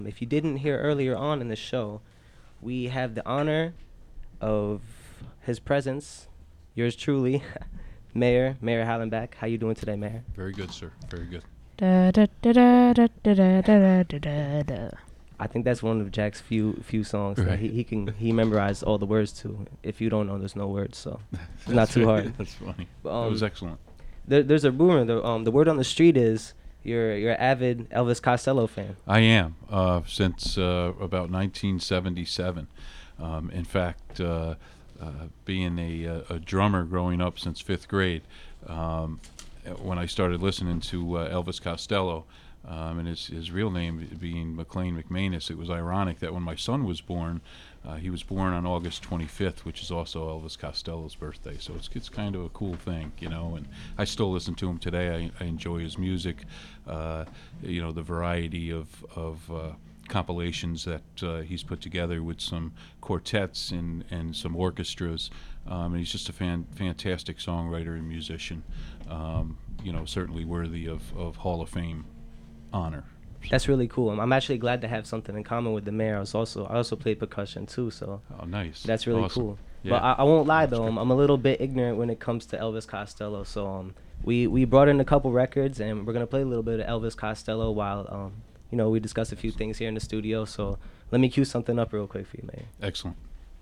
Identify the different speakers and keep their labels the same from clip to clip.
Speaker 1: If you didn't hear earlier on in the show, we have the honor of his presence, yours truly, Mayor Hallenbeck. How you doing today, Mayor?
Speaker 2: Very good, sir. Very good.
Speaker 3: Da, da, da, da, da, da, da, da, da, da.
Speaker 1: I think that's one of Jack's few songs that
Speaker 2: Right.
Speaker 1: he memorized all the words to. If you don't know, there's no words, so it's not too hard.
Speaker 2: That's funny.
Speaker 1: But,
Speaker 2: That was excellent.
Speaker 1: There's a rumor. The word on the street is you're an avid Elvis Costello fan.
Speaker 2: I am since about 1977. In fact, being a drummer growing up since fifth grade, when I started listening to Elvis Costello, and his real name being McLean McManus, it was ironic that when my son was born, he was born on August 25th, which is also Elvis Costello's birthday. So it's kind of a cool thing, you know. And I still listen to him today. I enjoy his music, you know, the variety of compilations that he's put together with some quartets and some orchestras. And he's just a fantastic songwriter and musician. You know, certainly worthy of Hall of Fame honor.
Speaker 1: That's really cool. I'm actually glad to have something in common with the mayor. I also played percussion too, so
Speaker 2: Oh, nice.
Speaker 1: that's really
Speaker 2: Awesome.
Speaker 1: cool.
Speaker 2: Yeah.
Speaker 1: But I won't lie
Speaker 2: That's
Speaker 1: though,
Speaker 2: good.
Speaker 1: I'm a little bit ignorant when it comes to Elvis Costello. So we brought in a couple records and we're gonna play a little bit of Elvis Costello while you know, we discuss a few things here in the studio. So let me cue something up real quick for you, Mayor.
Speaker 2: Excellent.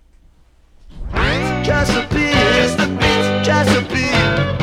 Speaker 4: Chesapeake.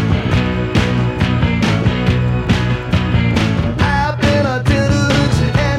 Speaker 4: I've been a dinner to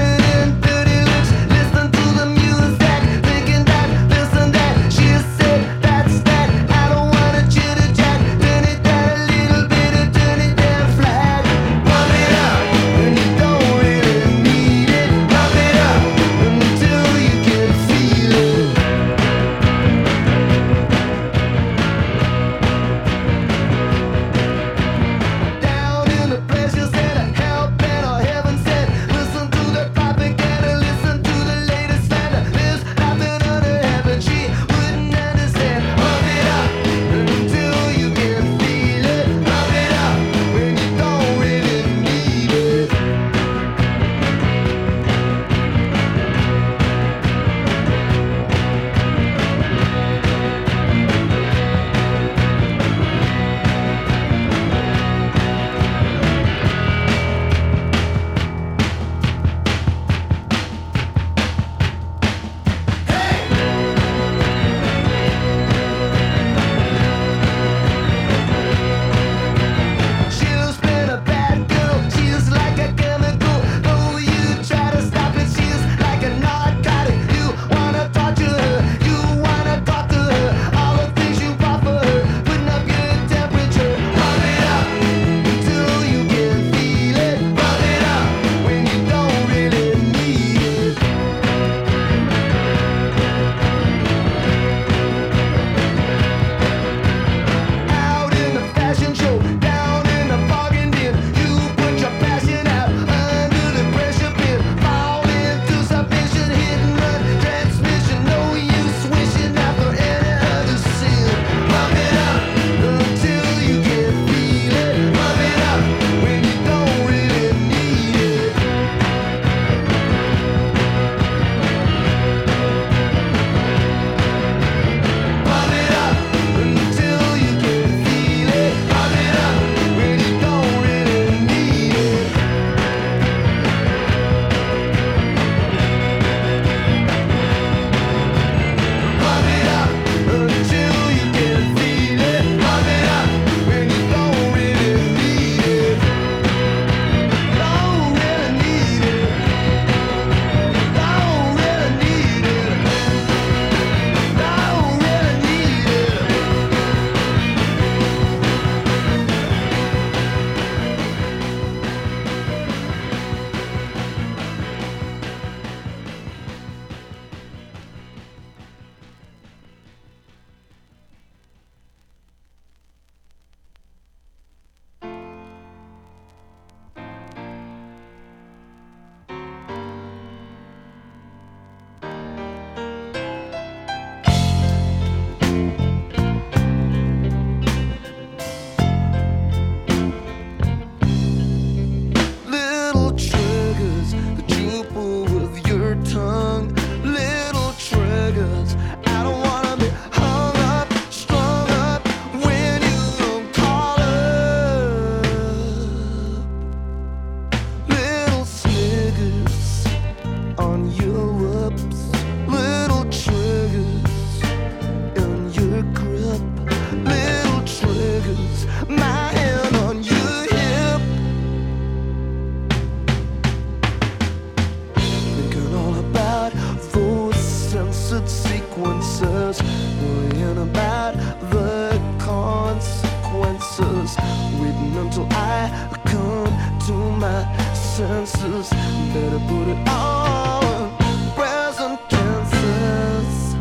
Speaker 4: tenses. Better put it all in present tenses.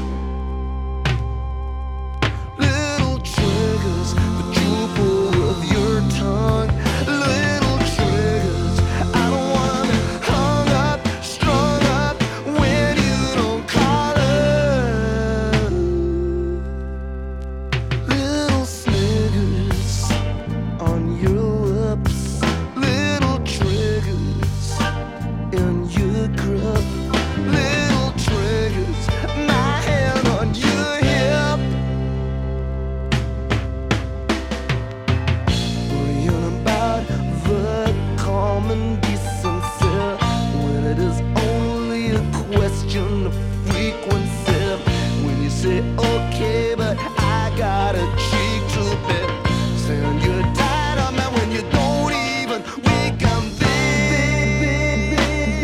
Speaker 4: Little triggers that you pull with your tongue. Little triggers. I don't wanna be hung up, strung up when you don't call it. Little sniggers on your lips. Little triggers in your grip. Little triggers, my hand on your hip. Worrying about the common decency when it is only a question of frequency. When you say okay, but I got a cheek to bit. Saying you're tired of me when you don't even wake up this.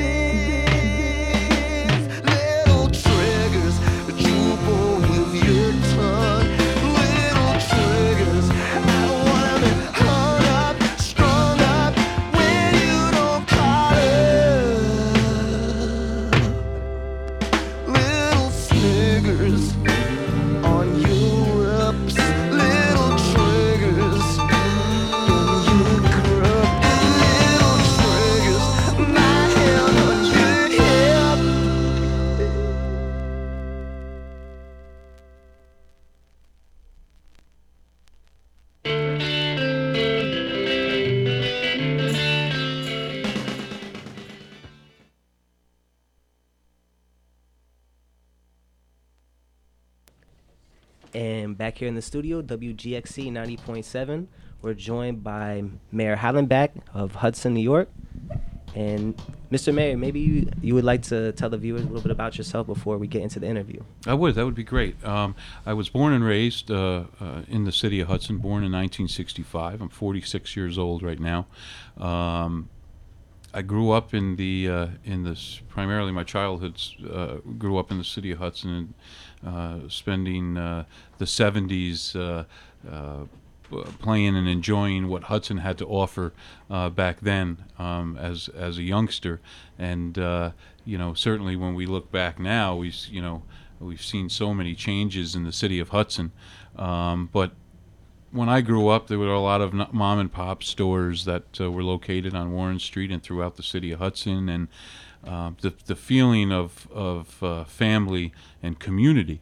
Speaker 4: Little triggers that you pull with your tongue. Little triggers. I don't wanna be hung up, strung up when you don't call it. Little sniggers on your lips. Little triggers in your grip. Little triggers, my hand on your hip.
Speaker 1: And back here in the studio, WGXC 90.7, we're joined by Mayor Hallenbach of Hudson, New York. And Mr. Mayor, maybe you would like to tell the viewers a little bit about yourself before we get into the interview.
Speaker 2: I would. That would be great. I was born and raised in the city of Hudson, born in 1965. I'm 46 years old right now. I grew up in this, primarily my childhood grew up in the city of Hudson, and spending the 70s playing and enjoying what Hudson had to offer back then as a youngster. And certainly when we look back now, we've seen so many changes in the city of Hudson. But when I grew up, there were a lot of mom and pop stores that were located on Warren Street and throughout the city of Hudson, and the feeling of family and community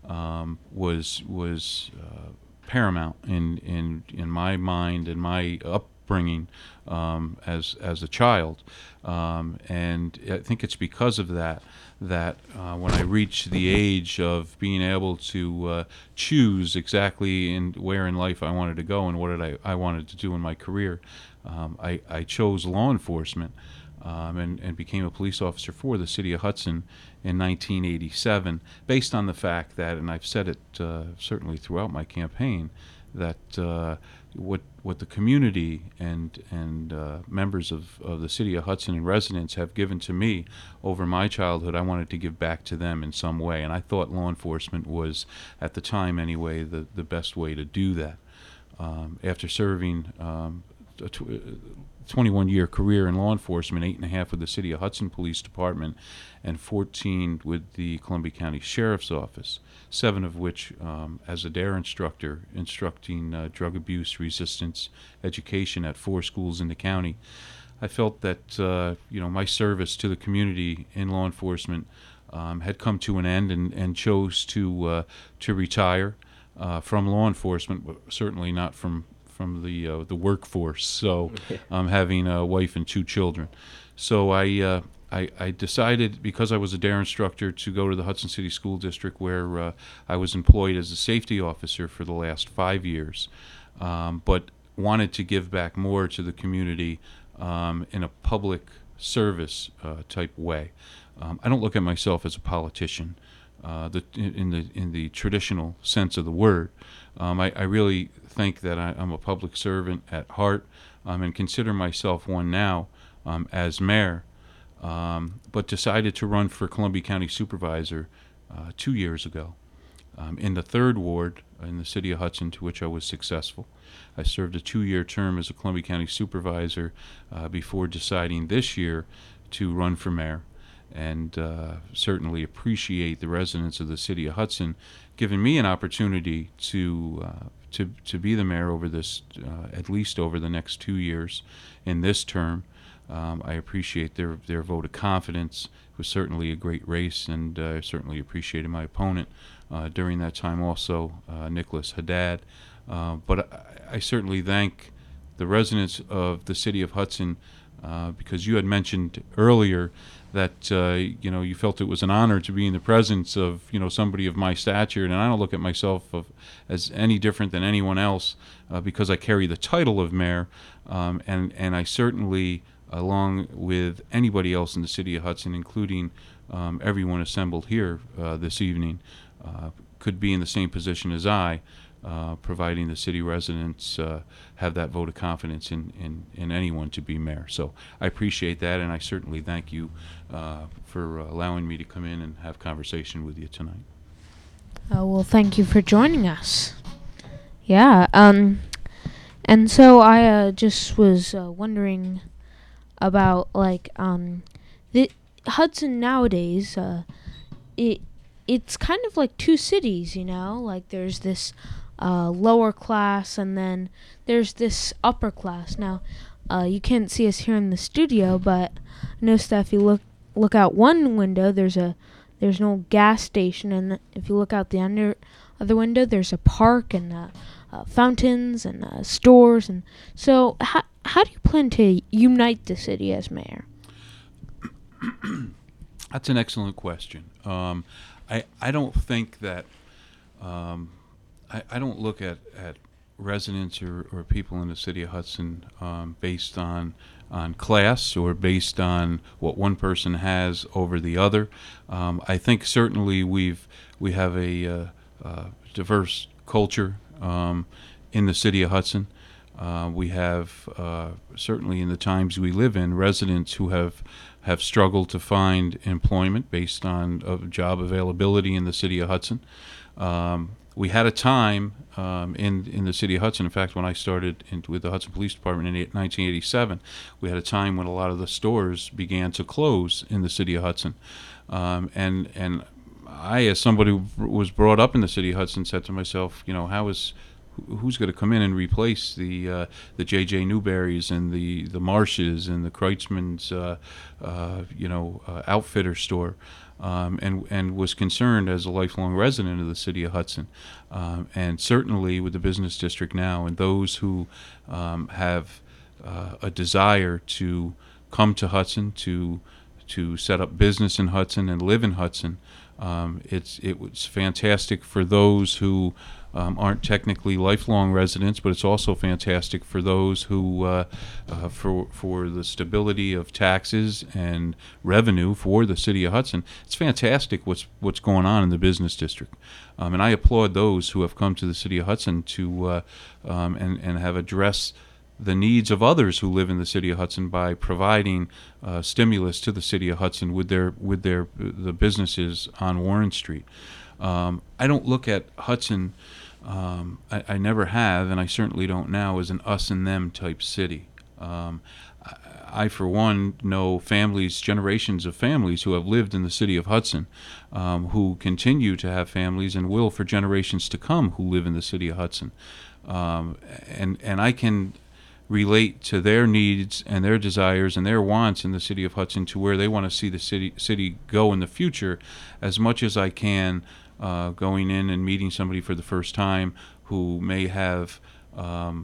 Speaker 2: was paramount in my mind and my upbringing as a child, and I think it's because of that when I reached the age of being able to choose exactly where in life I wanted to go and what I wanted to do in my career, I chose law enforcement and became a police officer for the city of Hudson in 1987, based on the fact that, and I've said it certainly throughout my campaign, that what the community and members of the city of Hudson and residents have given to me over my childhood, I wanted to give back to them in some way, and I thought law enforcement was, at the time anyway, the best way to do that. After serving a 21-year career in law enforcement, 8.5 with the City of Hudson Police Department, and 14 with the Columbia County Sheriff's Office, 7 of which as a DARE instructor, instructing drug abuse resistance education at 4 schools in the county. I felt that my service to the community in law enforcement had come to an end, and chose to retire from law enforcement, but certainly not from the workforce. So having a wife and 2 children. So I decided, because I was a DARE instructor, to go to the Hudson City School District, where I was employed as a safety officer for the last 5 years, but wanted to give back more to the community in a public service type way. I don't look at myself as a politician in the traditional sense of the word. I really think that I'm a public servant at heart, and consider myself one now as mayor, but decided to run for Columbia County Supervisor 2 years ago. in the 3rd Ward in the city of Hudson, to which I was successful. I served a 2-year term as a Columbia County supervisor before deciding this year to run for mayor, and certainly appreciate the residents of the city of Hudson giving me an opportunity to be the mayor over this, at least over the next 2 years in this term. I appreciate their vote of confidence. It was certainly a great race, and I certainly appreciated my opponent during that time also, Nicholas Haddad. But I certainly thank the residents of the city of Hudson because you had mentioned earlier that you felt it was an honor to be in the presence of somebody of my stature, and I don't look at myself as any different than anyone else because I carry the title of mayor, and I certainly, along with anybody else in the city of Hudson, including everyone assembled here this evening, could be in the same position as I, providing the city residents have that vote of confidence in anyone to be mayor. So I appreciate that, and I certainly thank you for allowing me to come in and have conversation with you tonight.
Speaker 3: Well, thank you for joining us. Yeah, and so I just was wondering about, the Hudson nowadays, it's kind of like two cities, like there's this lower class, and then there's this upper class. Now, you can't see us here in the studio, but I noticed that if you look out one window, there's an old gas station, and if you look out the other window, there's a park and fountains and stores. And so, how do you plan to unite the city as mayor?
Speaker 2: That's an excellent question. I don't think that I don't look at residents or people in the city of Hudson based on class or based on what one person has over the other. I think certainly we have a diverse culture in the city of Hudson. We have certainly in the times we live in residents who have struggled to find employment based on job availability in the city of Hudson. We had a time in the city of Hudson. In fact, when I started with the Hudson Police Department in 1987, we had a time when a lot of the stores began to close in the city of Hudson. And I, as somebody who was brought up in the city of Hudson, said to myself, who's going to come in and replace the J.J. Newberrys and the Marshes and the Kreutzmann's outfitter store, and was concerned as a lifelong resident of the city of Hudson, and certainly with the business district now and those who have a desire to come to Hudson to set up business in Hudson and live in Hudson. It was fantastic for those who aren't technically lifelong residents, but it's also fantastic for those who, for the stability of taxes and revenue for the city of Hudson. It's fantastic what's going on in the business district, and I applaud those who have come to the city of Hudson to and have addressed the needs of others who live in the city of Hudson by providing stimulus to the city of Hudson with the businesses on Warren Street. I don't look at Hudson, I never have, and I certainly don't now, as an us and them type city. I, for one, know families, generations of families who have lived in the city of Hudson, who continue to have families and will for generations to come who live in the city of Hudson. And I can relate to their needs and their desires and their wants in the city of Hudson to where they want to see the city go in the future, as much as I can going in and meeting somebody for the first time who may have a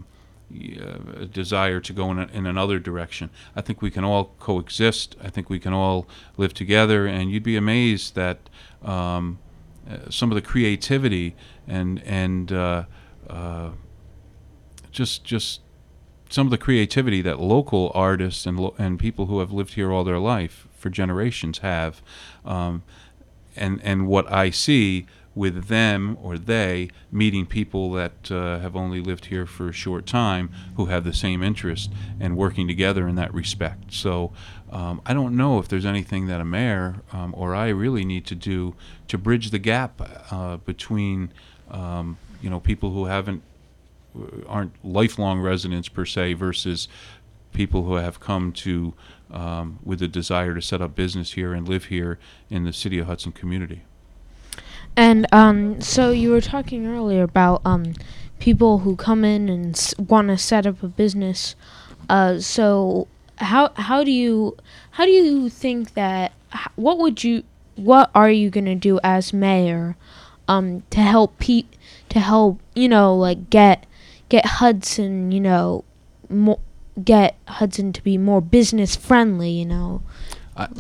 Speaker 2: desire to go in another direction. I think we can all coexist. I think we can all live together, and you'd be amazed that some of the creativity and just some of the creativity that local artists and people who have lived here all their life for generations have, and what I see with them or they meeting people that have only lived here for a short time who have the same interest and working together in that respect. So I don't know if there's anything that a mayor or I really need to do to bridge the gap between people who aren't lifelong residents per se versus people who have come to with a desire to set up business here and live here in the City of Hudson community.
Speaker 3: And so you were talking earlier about people who come in and want to set up a business. So how do you think that what are you gonna do as mayor to help get Hudson get Hudson to be more business friendly?
Speaker 2: I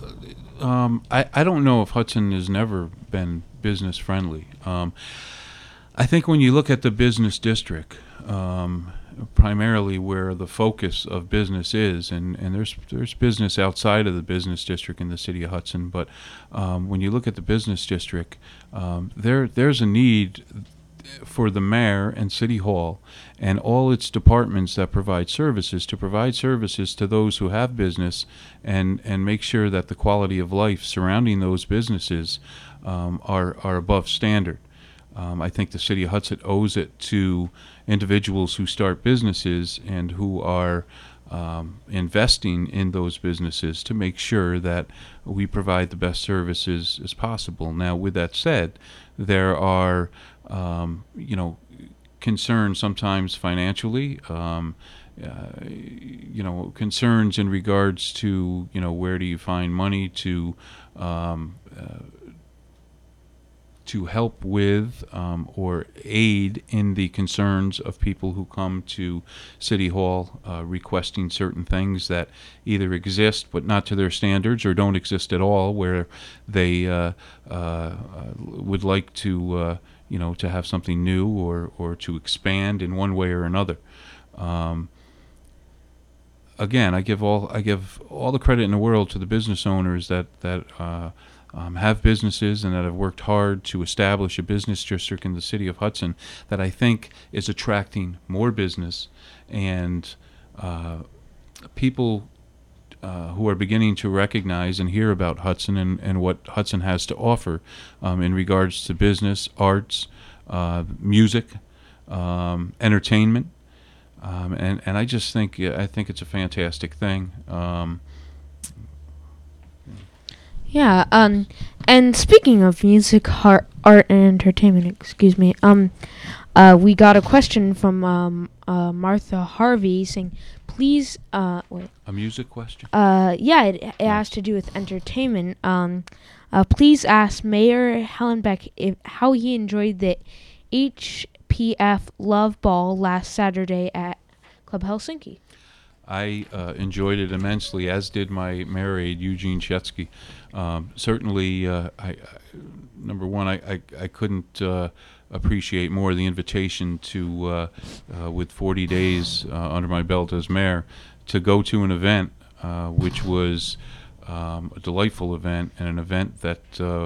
Speaker 2: don't know if Hudson has never been business friendly. I think when you look at the business district, primarily where the focus of business is, and there's business outside of the business district in the City of Hudson, but when you look at the business district, there's a need for the mayor and City Hall and all its departments that provide services to provide services to those who have business and make sure that the quality of life surrounding those businesses are above standard. I think the City of Hudson owes it to individuals who start businesses and who are investing in those businesses to make sure that we provide the best services as possible. Now, with that said, there are concerns sometimes financially, concerns in regards to, where do you find money to help with or aid in the concerns of people who come to City Hall requesting certain things that either exist but not to their standards or don't exist at all, where they would like to to have something new or to expand in one way or another. Again, I give all the credit in the world to the business owners that have businesses and that have worked hard to establish a business district in the City of Hudson that I think is attracting more business and people who are beginning to recognize and hear about Hudson and what Hudson has to offer in regards to business, arts, music, entertainment, and I just think it's a fantastic thing.
Speaker 3: Yeah. And speaking of music, art, and entertainment, excuse me. We got a question from Martha Harvey saying, please, wait.
Speaker 2: A music question?
Speaker 3: Yeah, it has to do with entertainment. Please ask Mayor Hallenbeck how he enjoyed the HPF Love Ball last Saturday at Club Helsinki.
Speaker 2: I enjoyed it immensely, as did my mayor aide, Eugene Chetsky. Certainly, number one, I couldn't appreciate more the invitation to, with 40 days under my belt as mayor, to go to an event which was a delightful event and an event that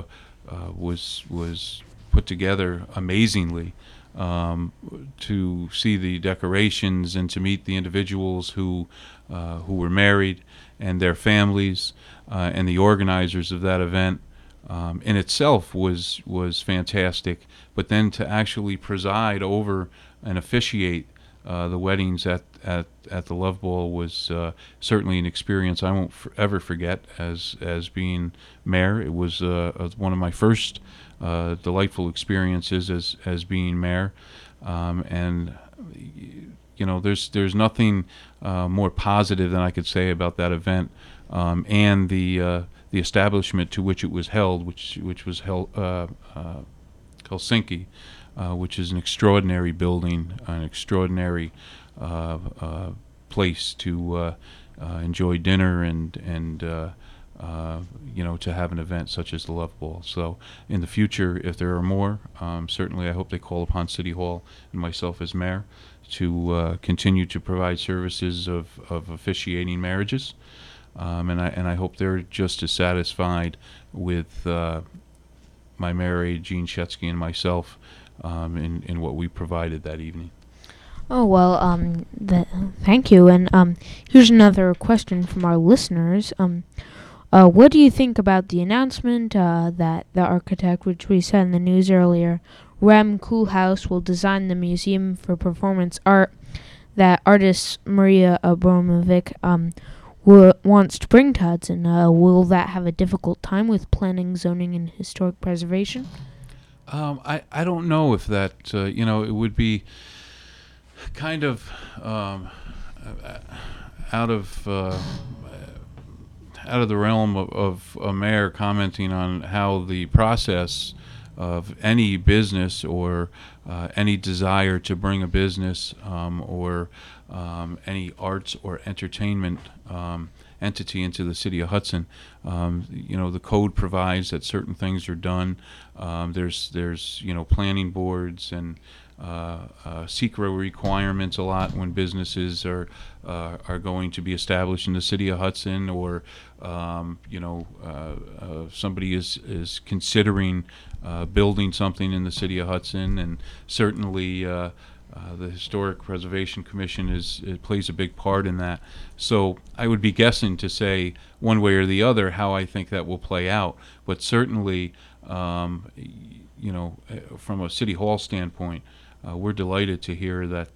Speaker 2: was put together amazingly. To see the decorations and to meet the individuals who were married and their families and the organizers of that event in itself was fantastic. But then to actually preside over and officiate the weddings at the Love Ball was certainly an experience I won't ever forget as being mayor. It was one of my first delightful experiences as being mayor, and there's nothing more positive than I could say about that event and the establishment to which it was held, which was Helsinki, which is an extraordinary building, an extraordinary place to enjoy dinner and to have an event such as the Love Ball. So in the future, if there are more, certainly I hope they call upon City Hall and myself as mayor to continue to provide services of officiating marriages, and I hope they're just as satisfied with my mayor aide, Gene Shetsky, and myself in what we provided that evening.
Speaker 3: Oh, well, thank you. And here's another question from our listeners. What do you think about the announcement that the architect, which we said in the news earlier, Rem Koolhaas, will design the Museum for Performance Art that artist Maria Abramovic wants to bring to Hudson? Will that have a difficult time with planning, zoning, and historic preservation?
Speaker 2: I don't know if that, it would be kind of out of the realm of a mayor commenting on how the process of any business or any desire to bring a business or any arts or entertainment entity into the city of Hudson. The code provides that certain things are done. There's planning boards and secret requirements a lot when businesses are going to be established in the city of Hudson, or somebody is considering building something in the city of Hudson, and certainly the Historic Preservation Commission it plays a big part in that. So I would be guessing to say one way or the other how I think that will play out, but certainly from a city hall standpoint, we're delighted to hear that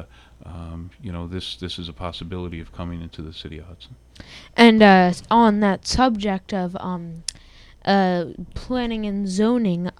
Speaker 2: this is a possibility of coming into the city of Hudson.
Speaker 3: And on that subject of planning and zoning,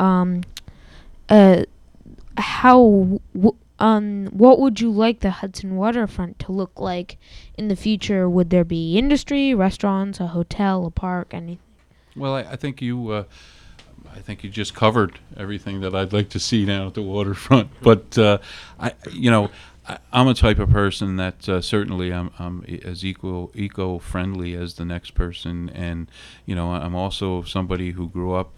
Speaker 3: what would you like the Hudson waterfront to look like in the future? Would there be industry, restaurants, a hotel, a park, anything?
Speaker 2: Well, I think you just covered everything that I'd like to see down at the waterfront. But I'm a type of person that certainly I'm as eco-friendly as the next person, and I'm also somebody who grew up,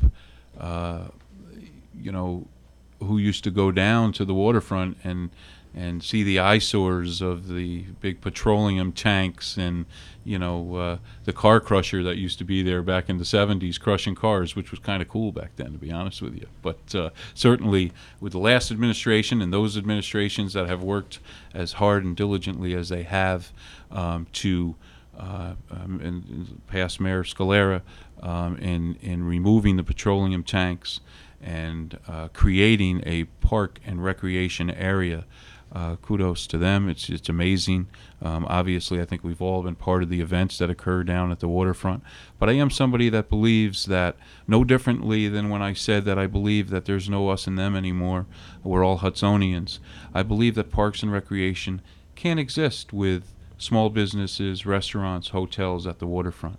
Speaker 2: who used to go down to the waterfront and see the eyesores of the big petroleum tanks and the car crusher that used to be there back in the 70s crushing cars, which was kind of cool back then, to be honest with you. But certainly with the last administration and those administrations that have worked as hard and diligently as they have to and past Mayor Scalera in removing the petroleum tanks and creating a park and recreation area. Kudos to them. It's amazing. Obviously, I think we've all been part of the events that occur down at the waterfront. But I am somebody that believes that, no differently than when I said that I believe that there's no us and them anymore, we're all Hudsonians. I believe that parks and recreation can exist with small businesses, restaurants, hotels at the waterfront.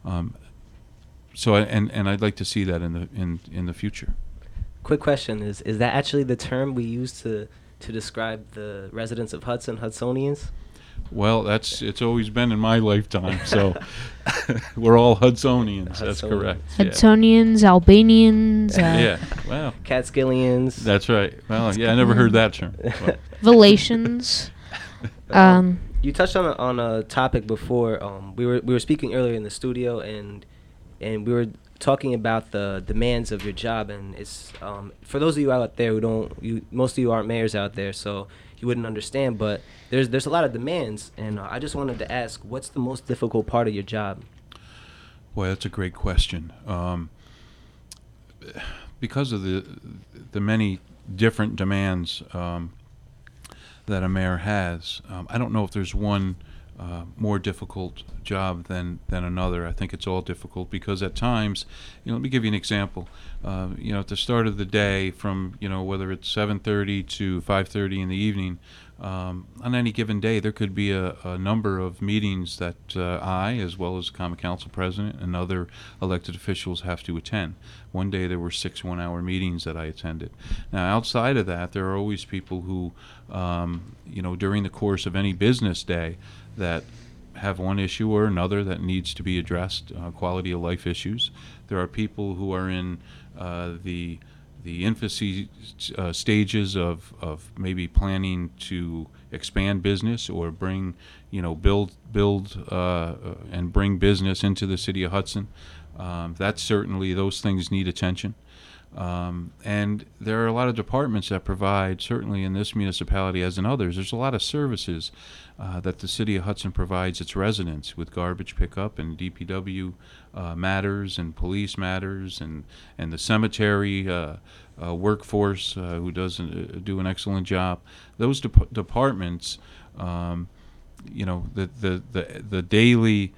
Speaker 2: So I'd like to see that in the future.
Speaker 1: Quick question: is that actually the term we use to describe the residents of Hudson, Hudsonians?
Speaker 2: Well, it's always been in my lifetime, so we're all Hudsonians. That's correct.
Speaker 3: Hudsonians, yeah. Albanians.
Speaker 2: Well,
Speaker 1: Catskillians.
Speaker 2: That's right. Well, yeah, I never heard that term.
Speaker 3: Valations.
Speaker 1: You touched on a topic before. We were speaking earlier in the studio, and we were talking about the demands of your job, and it's for those of you out there most of you aren't mayors out there, so you wouldn't understand. But there's a lot of demands, and I just wanted to ask, what's the most difficult part of your job?
Speaker 2: Boy, that's a great question. Because of the many different demands that a mayor has, I don't know if there's one more difficult job than another. I think it's all difficult because at times, let me give you an example. At the start of the day, from whether it's 7:30 to 5:30 in the evening, on any given day, there could be a number of meetings that I, as well as Common Council President and other elected officials, have to attend. One day there were 6 one-hour meetings that I attended. Now, outside of that, there are always people who, during the course of any business day, that have one issue or another that needs to be addressed, quality of life issues. There are people who are in the infancy stages of maybe planning to expand business or bring, build and bring business into the city of Hudson. That's certainly, those things need attention. And there are a lot of departments that provide, certainly in this municipality as in others, there's a lot of services that the city of Hudson provides its residents with garbage pickup and DPW matters and police matters and the cemetery workforce who does do an excellent job. Those departments, the daily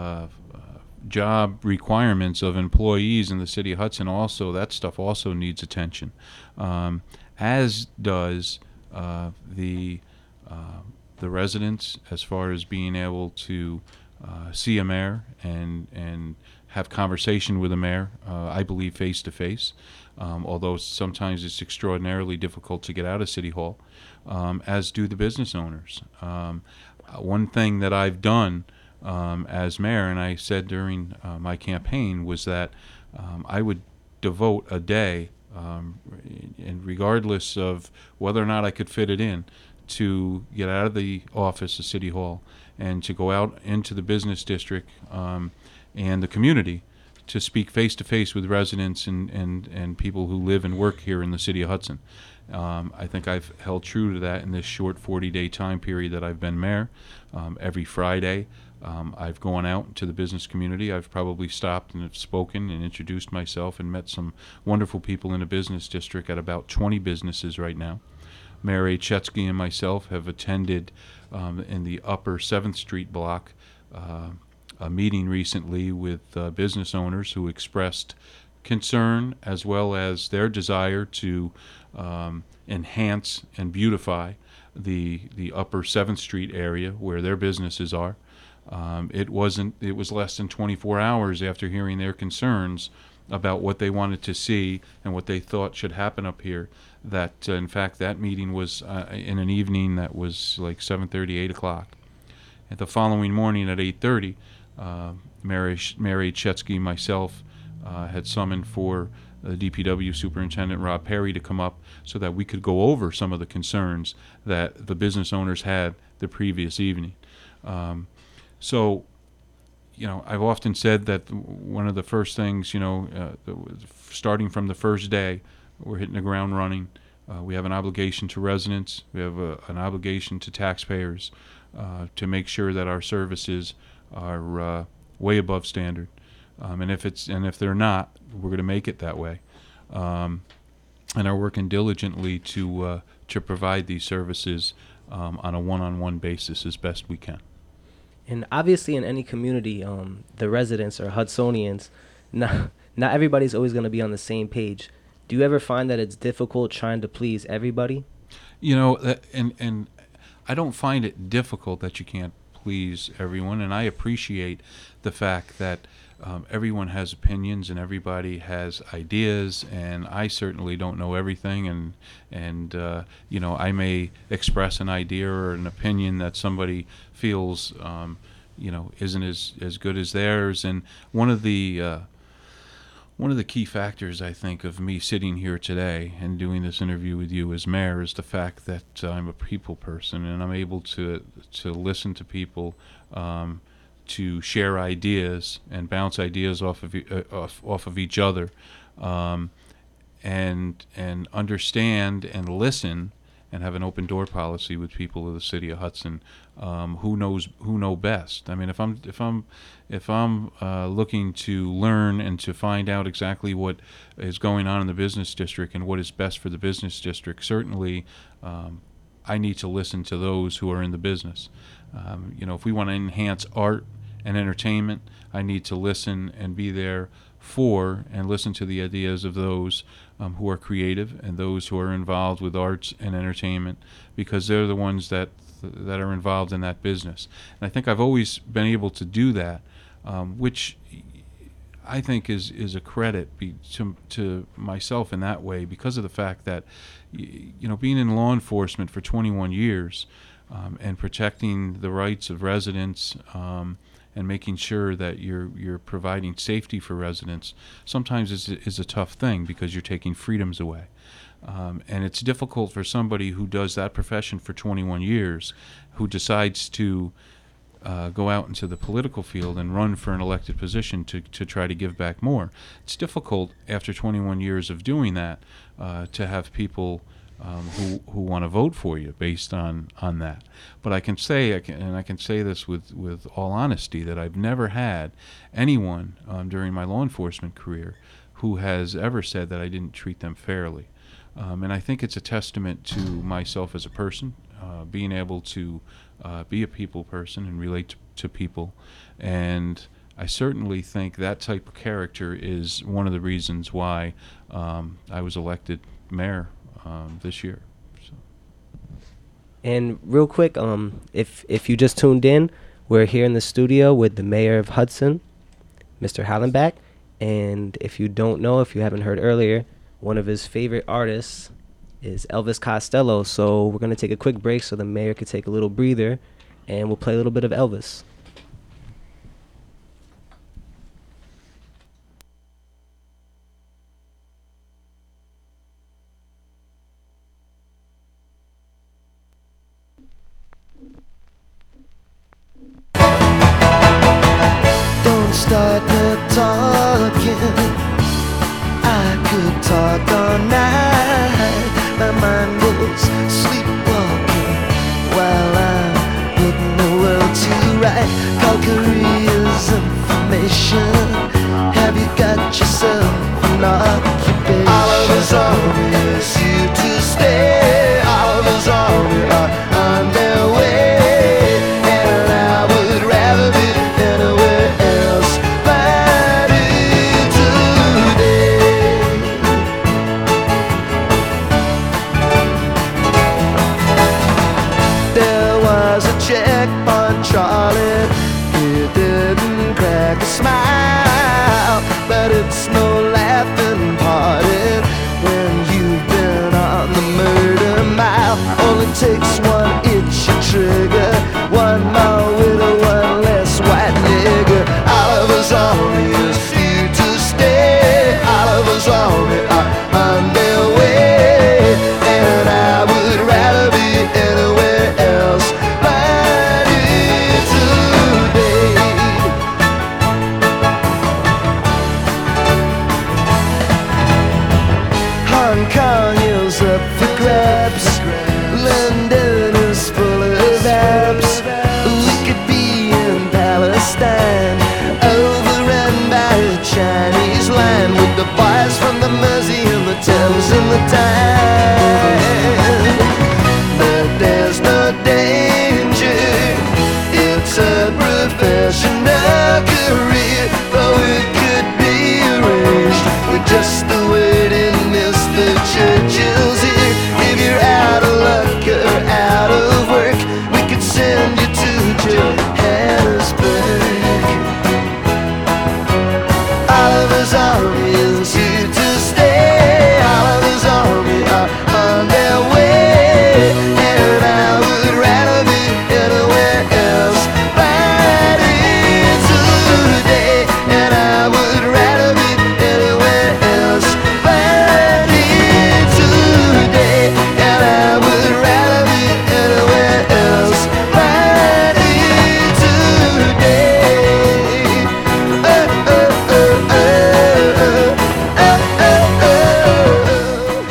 Speaker 2: job requirements of employees in the city of Hudson, also that stuff also needs attention, as does the residents, as far as being able to see a mayor and have conversation with a mayor, I believe face to face, although sometimes it's extraordinarily difficult to get out of City Hall, as do the business owners. One thing that I've done as mayor, and I said during my campaign, was that I would devote a day, and regardless of whether or not I could fit it in, to get out of the office of City Hall and to go out into the business district and the community to speak face to face with residents and people who live and work here in the city of Hudson. I think I've held true to that in this short 40-day time period that I've been mayor. Every Friday, I've gone out to the business community. I've probably stopped and have spoken and introduced myself and met some wonderful people in the business district at about 20 businesses right now. Mayor A. Chetsky and myself have attended in the upper 7th Street block a meeting recently with business owners who expressed concern as well as their desire to enhance and beautify the upper 7th Street area where their businesses are. It was less than 24 hours after hearing their concerns about what they wanted to see and what they thought should happen up here that in fact that meeting was in an evening that was like 7:30, 8 o'clock. And the following morning at 8:30, Mary Chetsky, myself, had summoned for the DPW Superintendent Rob Perry to come up so that we could go over some of the concerns that the business owners had the previous evening. So, I've often said that one of the first things, starting from the first day, we're hitting the ground running. We have an obligation to residents. We have an obligation to taxpayers to make sure that our services are way above standard. And if they're not, we're going to make it that way, and are working diligently to provide these services on a one-on-one basis as best we can.
Speaker 1: And obviously, in any community, the residents or Hudsonians, not everybody's always going to be on the same page. Do you ever find that it's difficult trying to please everybody?
Speaker 2: And I don't find it difficult that you can't please everyone, and I appreciate the fact that everyone has opinions and everybody has ideas, and I certainly don't know everything, and I may express an idea or an opinion that somebody feels isn't as good as theirs. And one of the key factors, I think, of me sitting here today and doing this interview with you as mayor is the fact that I'm a people person and I'm able to listen to people, to share ideas and bounce ideas off of each other, and understand and listen and have an open door policy with people of the city of Hudson, who know best. I mean, if I'm looking to learn and to find out exactly what is going on in the business district and what is best for the business district, certainly I need to listen to those who are in the business. If we want to enhance art and entertainment, I need to listen and be there for and listen to the ideas of those who are creative and those who are involved with arts and entertainment, because they're the ones that are involved in that business. And I think I've always been able to do that, which I think is a credit to myself in that way, because of the fact that being in law enforcement for 21 years and protecting the rights of residents, and making sure that you're providing safety for residents sometimes is a tough thing, because you're taking freedoms away. And it's difficult for somebody who does that profession for 21 years, who decides to go out into the political field and run for an elected position to try to give back more. It's difficult after 21 years of doing that to have people who want to vote for you based on that. But I can say, and I can say this with all honesty, that I've never had anyone during my law enforcement career who has ever said that I didn't treat them fairly. And I think it's a testament to myself as a person, being able to be a people person and relate to people. And I certainly think that type of character is one of the reasons why I was elected mayor this year. So.
Speaker 1: And real quick, if you just tuned in, we're here in the studio with the mayor of Hudson, Mr. Hallenbach. And if you don't know, if you haven't heard earlier, one of his favorite artists is Elvis Costello. So we're going to take a quick break so the mayor could take a little breather, and we'll play a little bit of Elvis.
Speaker 4: Don't start the talking. I could talk all night. My mind goes sleepwalking while I'm putting the world to right. Call careers information. Have you got yourself an occupation? Oliver's Army is here to stay. Oliver's Army are on their way, and I would rather be anywhere else but here today. There was a checkpoint, Charlie. He didn't crack a smile, but it's no laughing party when you've been on the murder mile. Only takes one itchy trigger, one more widow, one less white nigger. Oliver's Army is here to stay. Oliver's Army are on their way, and I would rather be anywhere else but here today. Hong Kong is up for grabs. London is full of apps. We could be in Palestine, overrun by a Chinese line, with the boys from the Mersey and the Thames and the Tyne. But there's no danger. It's a professional career, though it could be arranged with just the waiting Mr. Churchill's here. If you're out of luck or out of work, we could send you to Johannesburg. Oliver's Army is here to stay. Oliver's Army are on their way, and I would rather be anywhere else but here today. And I would rather be anywhere else but here today. And I would rather be anywhere else but here today. Oh, oh, oh, oh, oh, oh,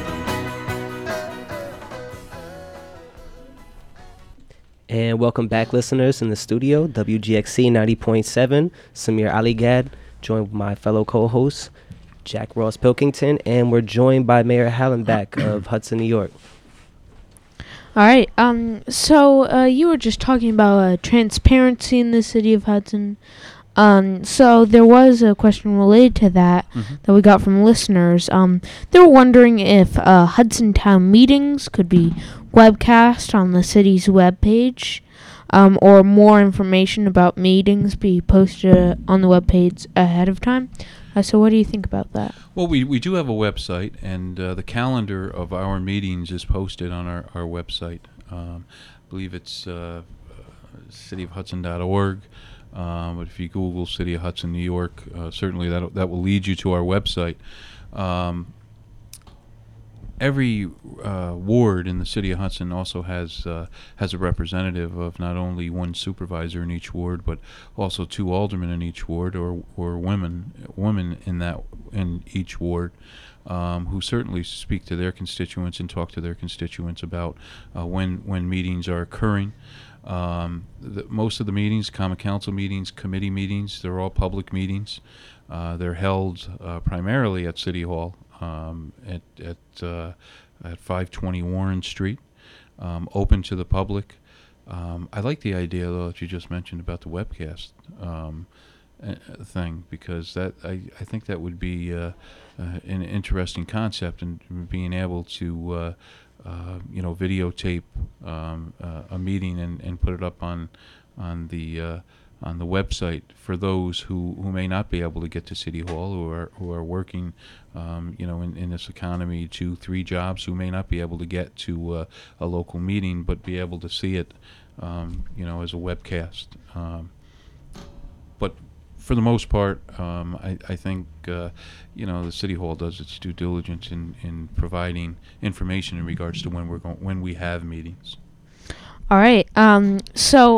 Speaker 1: And welcome back, listeners, in the studio, WGXC 90.7, Samir Aligad, joined with my fellow co-host, Jack Ross Pilkington, and we're joined by Mayor Hallenbach of Hudson, New York.
Speaker 3: All right. So you were just talking about transparency in the city of Hudson. So there was a question related to that that we got from listeners. They were wondering if Hudson Town meetings could be webcast on the city's webpage, or more information about meetings be posted on the webpage ahead of time. So what do you think about that?
Speaker 2: Well, we do have a website, and the calendar of our meetings is posted on our website. I believe it's cityofhudson.org. But if you Google City of Hudson, New York, certainly that will lead you to our website. every ward in the city of Hudson also has a representative of not only one supervisor in each ward, but also 2 aldermen in each ward, or women in each ward, who certainly speak to their constituents and talk to their constituents about when meetings are occurring. Most of the meetings, common council meetings, committee meetings, they're all public meetings. They're held primarily at City Hall, at 520 Warren Street, open to the public. I like the idea, though, that you just mentioned about the webcast thing, because that I think that would be an interesting concept, and being able to videotape a meeting and put it up on the website for those who may not be able to get to City Hall, who are working in this economy, 2-3 jobs, who may not be able to get to a local meeting, but be able to see it as a webcast. But for the most part, I think the City Hall does its due diligence in providing information in regards to when we have meetings.
Speaker 3: All right. So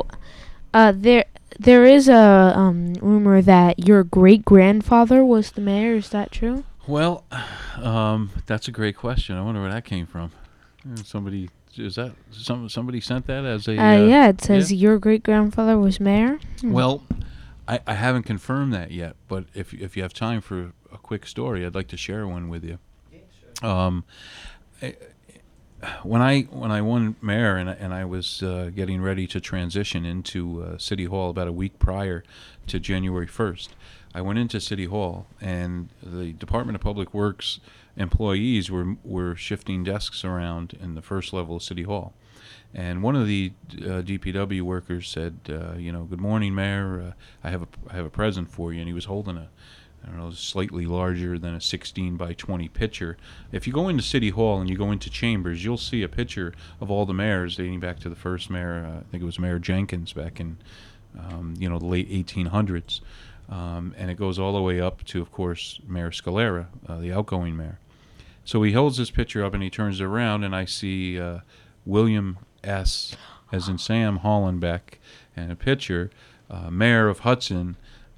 Speaker 3: there is a rumor that your great-grandfather was the mayor. Is that true?
Speaker 2: Well, that's a great question. I wonder where that came from. Somebody sent that as a
Speaker 3: yeah, it says your great-grandfather was mayor.
Speaker 2: Well, I haven't confirmed that yet, but if you have time for a quick story, I'd like to share one with you. Yeah, sure. When I won mayor and I was getting ready to transition into City Hall about a week prior to January 1st, I went into City Hall, and the Department of Public Works employees were shifting desks around in the first level of City Hall. And one of the DPW workers said, "Good morning, Mayor. I have a present for you." And he was holding slightly larger than a 16 by 20 picture. If you go into City Hall and you go into chambers, you'll see a picture of all the mayors dating back to the first mayor. I think it was Mayor Jenkins back in the late 1800s, and it goes all the way up to, of course, Mayor Scalera, the outgoing mayor. So he holds this picture up and he turns it around, and I see William S., as in Sam Hollenbeck, and a picture, Mayor of Hudson,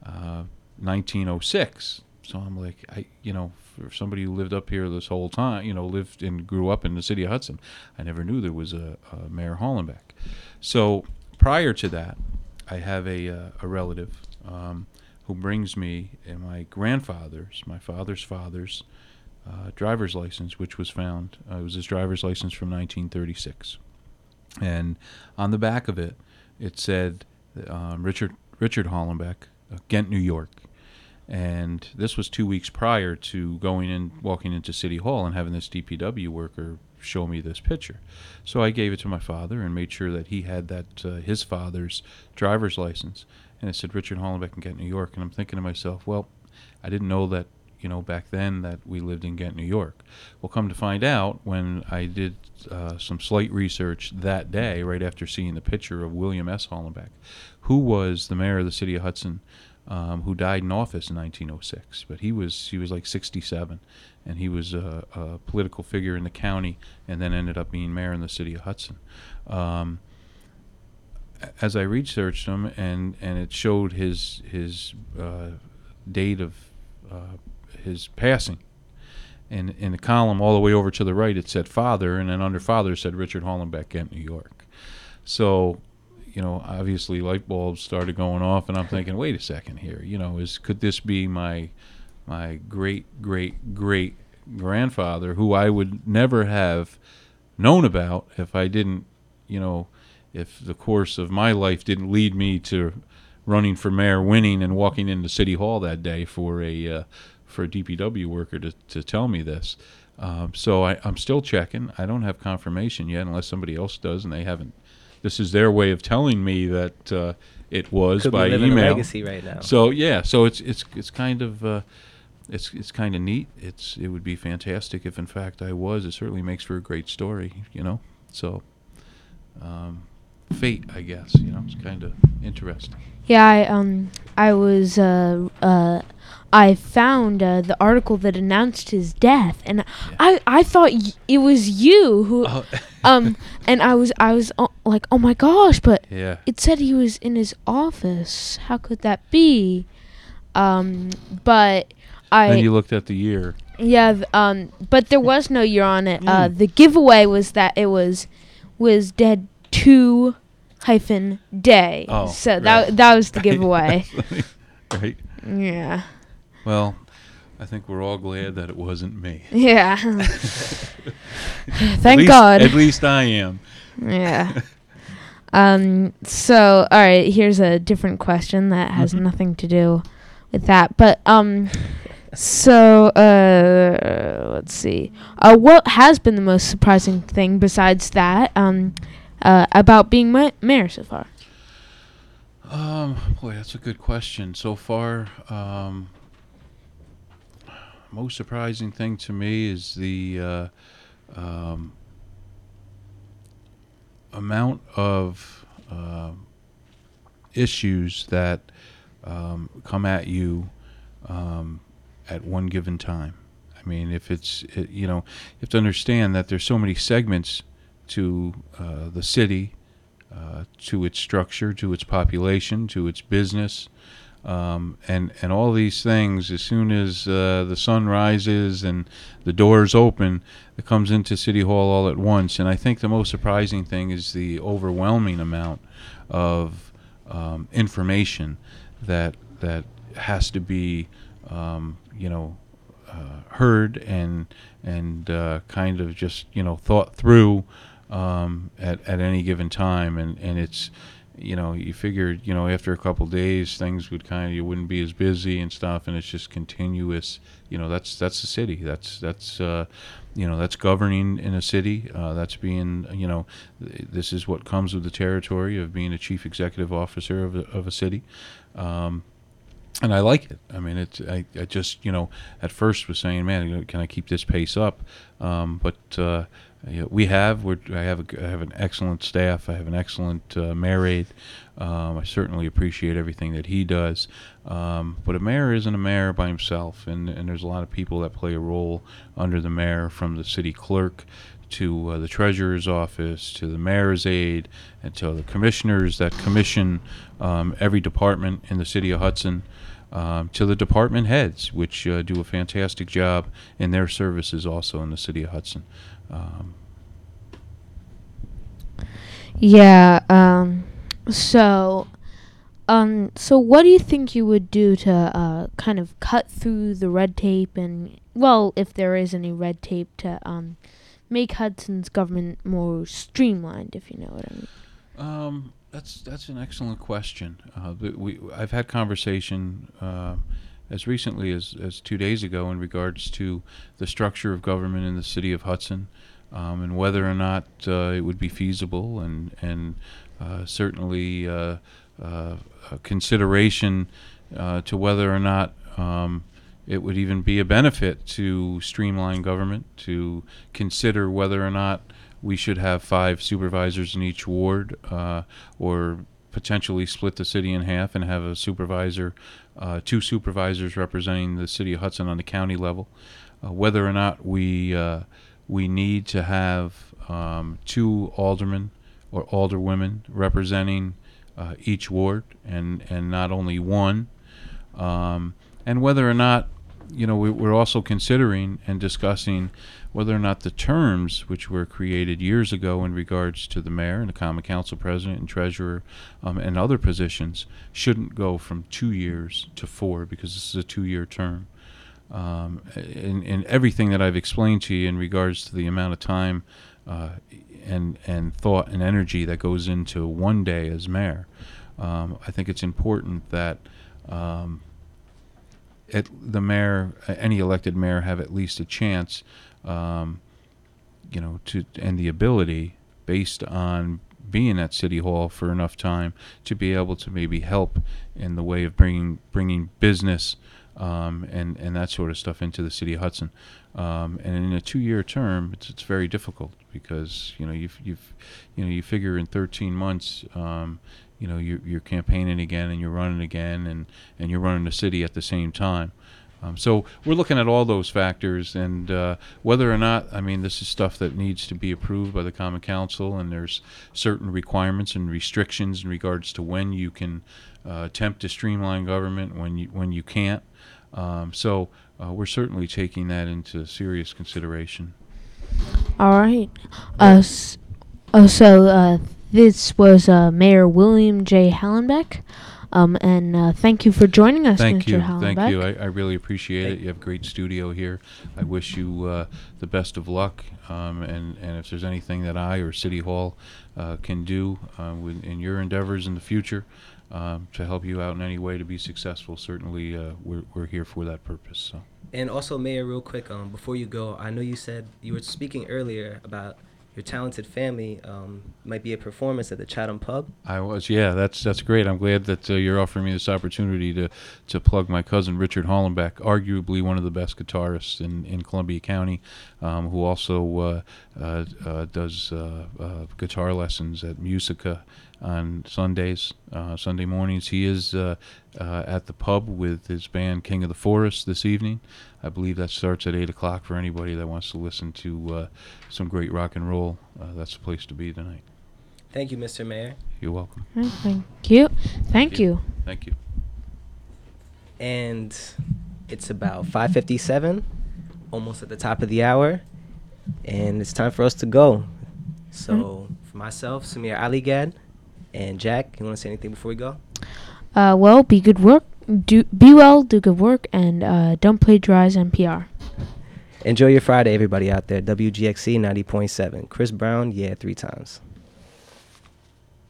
Speaker 2: 1906. So I'm like, for somebody who lived up here this whole time, lived and grew up in the city of Hudson, I never knew there was a Mayor Hollenbeck. So prior to that, I have a relative who brings me my father's father's driver's license, which was found. It was his driver's license from 1936. And on the back of it, it said Richard Hollenbeck, Ghent, New York. And this was 2 weeks prior to walking into City Hall and having this DPW worker show me this picture. So I gave it to my father and made sure that he had that his father's driver's license. And it said Richard Hollenbeck in Ghent, New York. And I'm thinking to myself, well, I didn't know that, back then that we lived in Ghent, New York. Well, come to find out, when I did some slight research that day, right after seeing the picture of William S. Hollenbeck, who was the mayor of the city of Hudson, who died in office in 1906. But he was like 67, and he was a political figure in the county, and then ended up being mayor in the city of Hudson. As I researched him, and it showed his date of his passing, and in the column all the way over to the right, it said father, and then under father said Richard Hollenbeck, Ghent, New York. So, obviously light bulbs started going off, and I'm thinking, wait a second here, could this be my great grandfather, who I would never have known about if I didn't, if the course of my life didn't lead me to running for mayor, winning, and walking into City Hall that day for a DPW worker to tell me this. So I'm still checking. I don't have confirmation yet, unless somebody else does, and they haven't. This is their way of telling me that it was
Speaker 1: Could
Speaker 2: by
Speaker 1: be living
Speaker 2: email.
Speaker 1: a legacy right now.
Speaker 2: So yeah, so it's kind of it's kind of neat. It would be fantastic if in fact I was. It certainly makes for a great story, So fate, I guess. It's kind of interesting.
Speaker 3: Yeah, I found the article that announced his death, and I thought it was you who, and I was like, oh my gosh, but
Speaker 2: Yeah.
Speaker 3: it said he was in his office. How could that be? But
Speaker 2: Then you looked at the year.
Speaker 3: yeah, but there was no year on it.
Speaker 2: Mm.
Speaker 3: The giveaway was that it was dead 2-day.
Speaker 2: Oh,
Speaker 3: So
Speaker 2: right.
Speaker 3: that was the giveaway.
Speaker 2: Right.
Speaker 3: Yeah.
Speaker 2: Well, I think we're all glad that it wasn't me.
Speaker 3: Yeah.
Speaker 2: At
Speaker 3: Thank
Speaker 2: least-
Speaker 3: God.
Speaker 2: At least I am.
Speaker 3: Yeah. So, all right, here's a different question that has
Speaker 2: Mhm.
Speaker 3: nothing to do with that. But so let's see. What has been the most surprising thing besides that about being mayor so far?
Speaker 2: Boy, that's a good question. So far, most surprising thing to me is the amount of issues that come at you at one given time. I mean, if you have to understand that there's so many segments to the city, to its structure, to its population, to its business, and all these things. As soon as the sun rises and the doors open, it comes into City Hall all at once. And I think the most surprising thing is the overwhelming amount of information that has to be heard and kind of just thought through at any given time, and it's you figured after a couple days things would you wouldn't be as busy and stuff, and it's just continuous. That's the city. That's governing in a city. That's being this is what comes with the territory of being a chief executive officer of a city. And I like it. I mean, I just at first was saying, man, can I keep this pace up? But I have an excellent staff. I have an excellent mayor aide. I certainly appreciate everything that he does. But a mayor isn't a mayor by himself, and there's a lot of people that play a role under the mayor, from the city clerk to the treasurer's office, to the mayor's aide, and to the commissioners that commission every department in the city of Hudson, to the department heads, which do a fantastic job in their services also in the city of Hudson.
Speaker 3: Yeah. So what do you think you would do to kind of cut through the red tape and, well, if there is any red tape, to make Hudson's government more streamlined, if you know what I mean?
Speaker 2: That's an excellent question. I've had conversation as recently as 2 days ago in regards to the structure of government in the city of Hudson, and whether or not it would be feasible, and certainly a consideration to whether or not it would even be a benefit to streamline government, to consider whether or not we should have 5 supervisors in each ward, or potentially split the city in half and have a supervisor, 2 supervisors representing the city of Hudson on the county level. Whether or not we need to have 2 aldermen or alderwomen representing each ward, and not only 1, and whether or not we're also considering and discussing whether or not the terms which were created years ago in regards to the mayor and the common council president and treasurer, and other positions, shouldn't go from 2 years to 4, because this is a 2-year term. In everything that I've explained to you in regards to the amount of time and thought and energy that goes into one day as mayor, I think it's important that the mayor, any elected mayor, have at least a chance, and the ability, based on being at City Hall for enough time, to be able to maybe help in the way of bringing business and that sort of stuff into the city of Hudson. And in a 2-year term, it's very difficult because you figure in 13 months, you're campaigning again and you're running again and you're running the city at the same time. So we're looking at all those factors, and whether or not, I mean, this is stuff that needs to be approved by the Common Council, and there's certain requirements and restrictions in regards to when you can attempt to streamline government, when you can't. So we're certainly taking that into serious consideration.
Speaker 3: All right. This was Mayor William J. Hallenbeck. And thank you for joining us, Mr. Hallenbeck.
Speaker 2: Thank you. I really appreciate it. You have a great studio here. I wish you the best of luck. And if there's anything that I or City Hall can do in your endeavors in the future to help you out in any way to be successful, certainly we're here for that purpose. So.
Speaker 1: And also, Mayor, real quick, before you go, I know you said you were speaking earlier about your talented family might be a performance at the Chatham Pub.
Speaker 2: I was, yeah. That's great. I'm glad that you're offering me this opportunity to plug my cousin Richard Hollenbeck, arguably one of the best guitarists in Columbia County, who also does guitar lessons at Musica on Sundays, Sunday mornings. He is at the pub with his band King of the Forest this evening. I believe that starts at 8 o'clock for anybody that wants to listen to some great rock and roll. That's the place to be tonight.
Speaker 1: Thank you, Mr. Mayor.
Speaker 2: You're welcome.
Speaker 3: Thank you. Thank you.
Speaker 2: Thank you.
Speaker 1: And it's about 5:57, almost at the top of the hour, and it's time for us to go. So for myself, Samir Aligad, and Jack, you want to say anything before we go?
Speaker 3: Well, be good work. Be well, do good work, and don't plagiarize NPR.
Speaker 1: Enjoy your Friday, everybody out there. WGXC 90.7. Chris Brown, yeah, 3 times.